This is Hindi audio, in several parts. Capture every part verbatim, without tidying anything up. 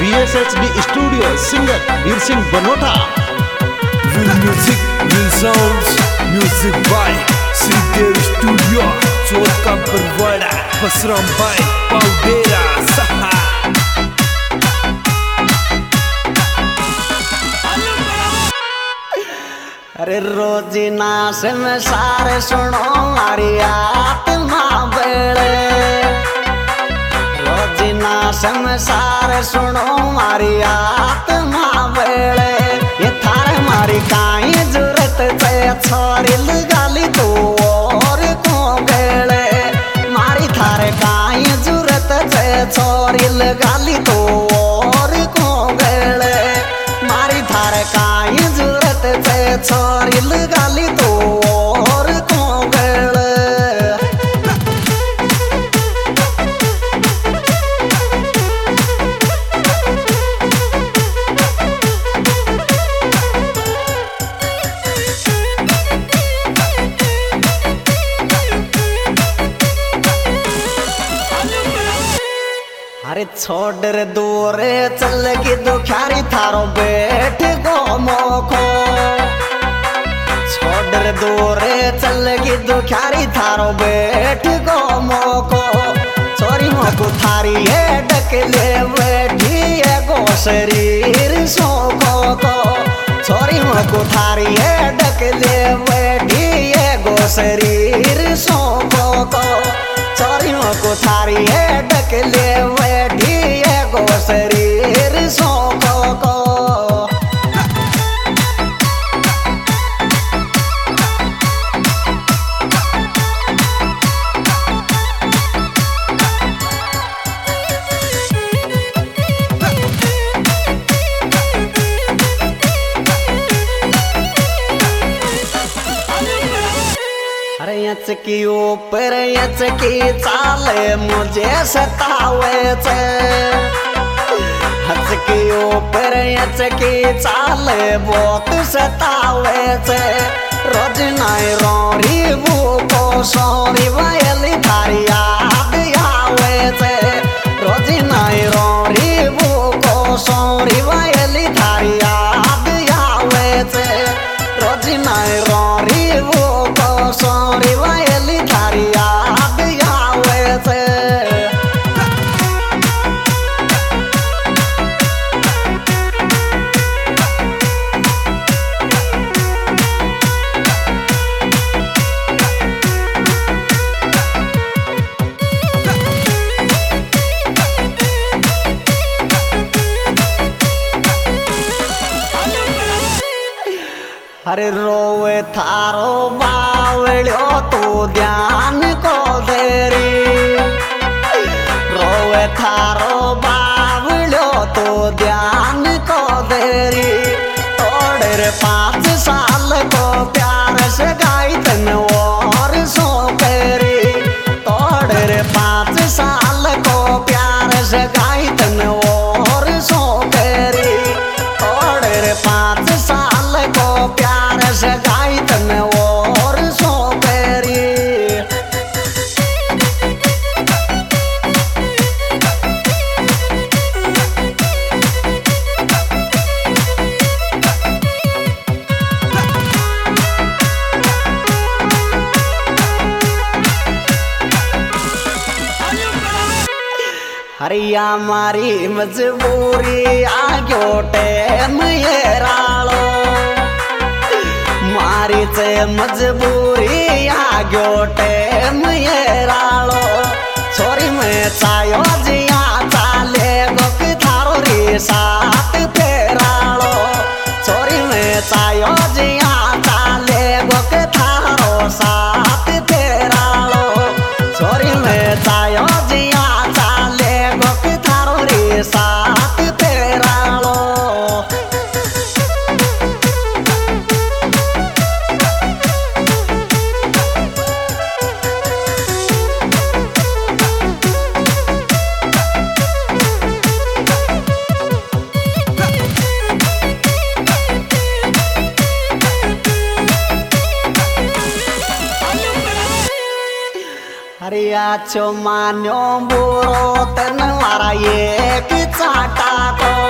We S H D studio, singer Veer Singh Banota. Real music, real sounds, music by Shridev studio, Chauth का बरवाड़ा, बसराम भाई पाउडेरा सहा। अरे रोजीना से मैं सारे सुनो मारी आत्मा बेड़े, रोजीना से मैं सारे सुनो मारी आत्मा बेड़े। ये थारे मारी काई जरूरत है छोरी लगाली तो और को बेड़े, मारी थारे काई जरूरत है छोरी लगाली तो और को बेड़े, मारी थारे काई जरूरत है छोरी लगाली तो और को बेड़े। अरे छोड़ रे दूरे चल की दुखारी थारो बैठ गो मोखो, छोड़ रे दूरे चल की दुखारी थारो बैठ गो मोको। छोरी मोको थारी है डकले बैठी है गो शरीर सोखो को, छोरी मोको थारी है डकले बैठी है गो शरीर सोखो को, छोरी मोको थारी है डकले बैठी है गो शरीर सोखो को। अरे यचकी ऊपर यचकी चाले मुझे सतावे छे, हचकी ऊपर यचकी चाले बहुत सतावे छे। रोज नाई रोरी भूको सोरी वयली थारी याद आवे छे, रोज नाई रोरी भूको सोरी वयली थारी याद आवे छे, रोज नाई रोरी भूको सोरी वयली थारी याद आवे छे। अरे रोवे थारो बावड़ो तो ध्यान को देरी, रोवे थारो बावड़ो तो ध्यान को देरी। तोड़े रे पाँच साल को प्यार से गाई तन और सो पेरी, तोड़े रे पाँच साल को प्यार से गाई तन और सो पेरी, तोड़े रे पाँच साल को प्यार से गाई तन और सो पेरी। हरिया मारी मजबूरी आग्यो टेम ये रालो, मारी से मजबूरी आग्यो टेम ये रालो। छोरी में चायो जिया चाले गोक थारो रे साथ फेरालो, छोरी में चायो जिया चाले गोक थारो साथ फेरालो, छोरी में चायो जिया चाले गोक थारो रे साथ फेरालो। हरिया चो मान्यो बुरो तन वारा एक चाटा को,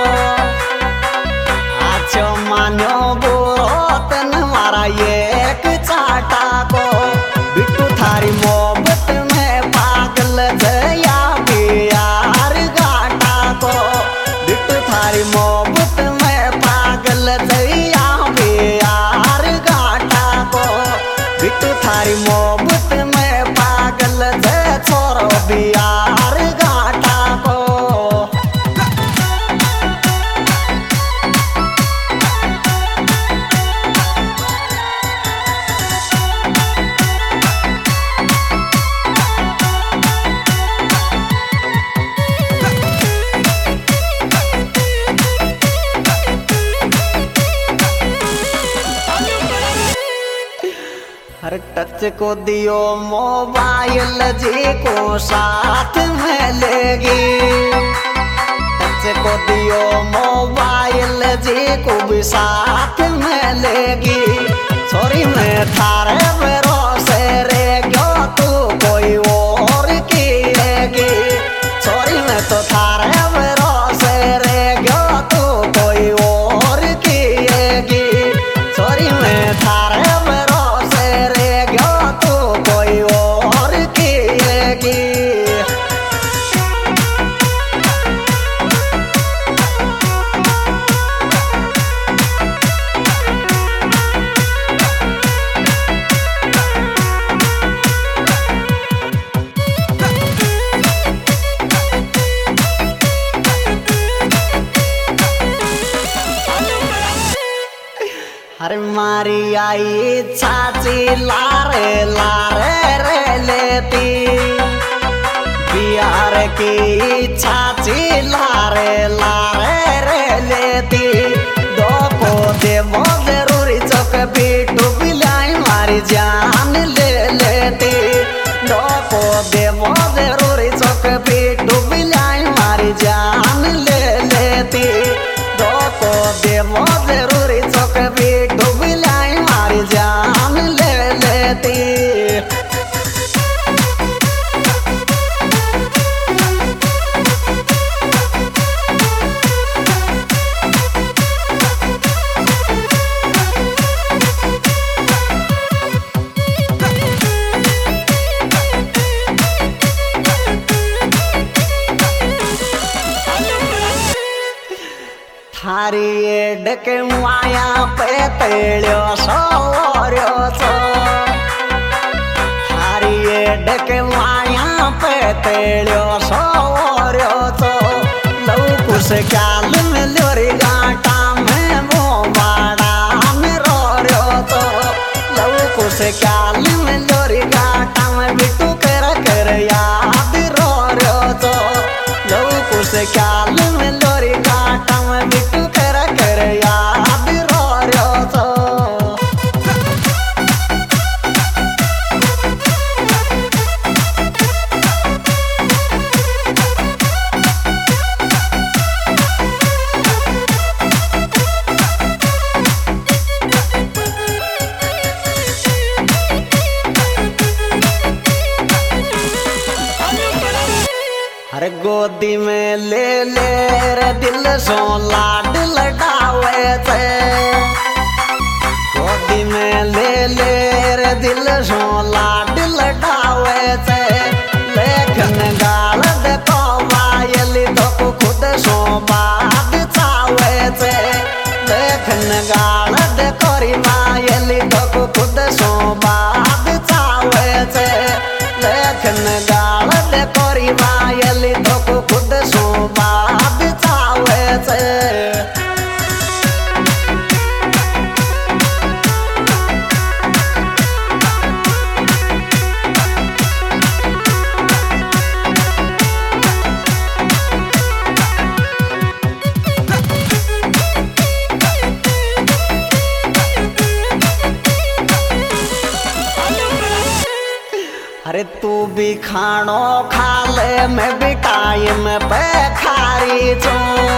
मोहब्बत में पागल जया बियार घाटा को बिट्टू थारी मोहब्बत में पागल जया बियार घाटा को बिट्टू थारी मोहब्बत में पागल जय छोरो बियार घाटा को। हर टच को दियो मोबाइल जी को साथ में लेगी टच को दियो मोबाइल जी को भी साथ में लेगी सॉरी मैं थारे भरोसे रे गयो तू कोई और की लेगी सॉरी मैं तो थारे भरोसे रे गयो तू कोई और की लेगी सॉरी मैं थारे अरे मारी आई चाची लारे लारे रे लेती बिहार की चाची लारे लारे रे लेती दो को देवो जरूरी चौक बिट्टू बिलाई मारी जान ले लेती दो को देवो जरूरी चौक बिट्टू बिलाई मारी जान ले लेती दो को देवो जरूरी चौक बिट्टू बिलाई मारी जान ले लेती। थारी एडक माया पे तेड़ो सोर्यो सो थारी एडक माया पे तेड़ो सोर्यो सो लव कुछ ख्याल में लोरी गाटा में वो बाड़ा में रो रयो तो लव कुछ ख्याल में लोरी गाटा में बिट्टू कर कर याद रो रयो तो लव कुछ ख्याल में लोरी गाटा में बिट्टू कर कर याद रो रयो तो। हर गोदी में ले ले रे दिल सो लाड लडावे थे गोदी में ले ले रे दिल सो लाड लडावे थे लेखन गाल देखो वायली तो खुद सो बाद चावे थे लेखन गाल देखो री वायली तो खुद सो बाद चावे थे लेखन गाल देखो री वायली तो खुद सो बाद चावे थे। अरे तू भी खानो खा ले मैं भी टाइम पे खारी चो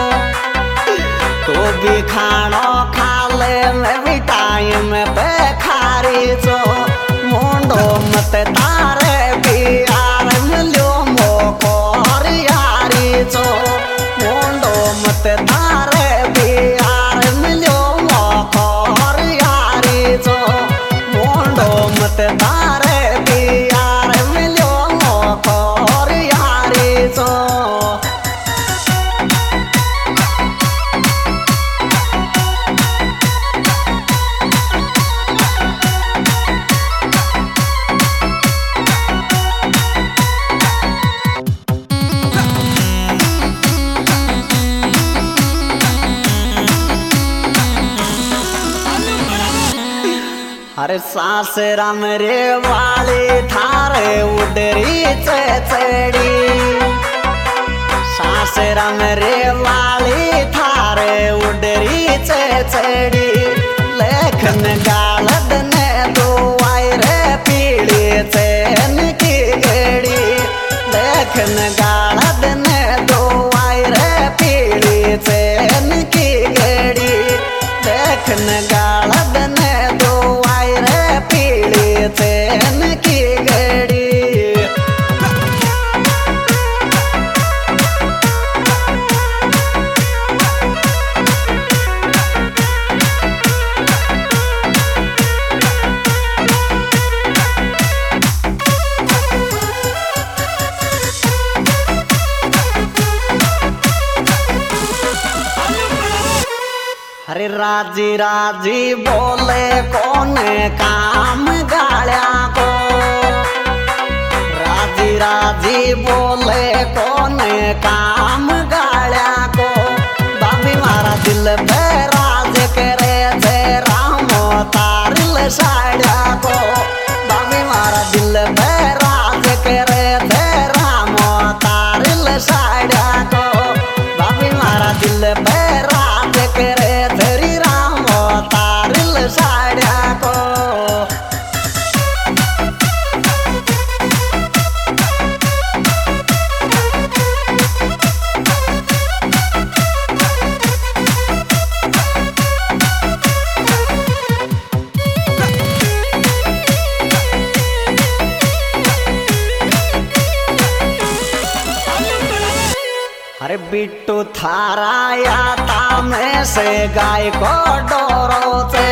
तू भी खानो खा ले मैं भी टाइम पे खारी चो मुंडो मत तारे भी यार मिलो मोको यारी चो मुंडो मत तारे भी यार मिलो मोको यारी चो मुंडो मत तारे भी यार अरे सासरा मेरे वाली थारे उडरी चेचड़ी सासरा मेरे वाली थारे उडरी चेचड़ी लेखन गालद ने दो आई रे पीड़ी चैन की गेड़ी लेखन गालद ने दो आई रे पीड़ी चैन की गेड़ी लेखन गालद ने दो आई रे पीड़ी चैन की गेड़ी। अरे राजी राजी बोले कोने काम गाल्या को राजी राजी बोले कोने काम गाल्या को बाबी मारा दिल पे राज करे जे रामो तारिल साड़ा को बाबी मारा दिल पे राज करे जे रामो तारिल साड़ा को बाबी मारा दिल पे राज करे साड़ा को। अरे बिट्टू थारा या तामे से गाय को डोरो से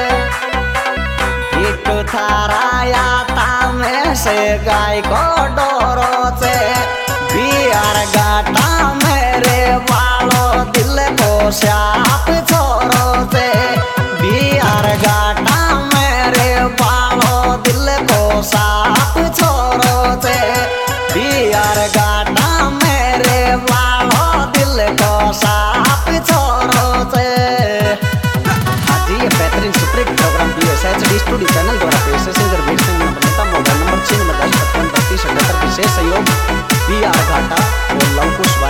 बिट्टू थारा या तामे से गाय को डोरो से बिहार गाटा मेरे वालों दिल को श्याप छोरो से बिहार गाटा मेरे वालों दिल को साप छोरो से बिहार गाटा मेरे वालों दिल को साप छोरो से। आज ये बेहतरीन superhit programme B S H D studio channel द्वारा पेश है। सिंगर वीर सिंह बनता मोबाइल नंबर छः नंबर दस पचपन बत्तीस अठहत्तर विशेष सहयोग बी आर घाटा और लवकुश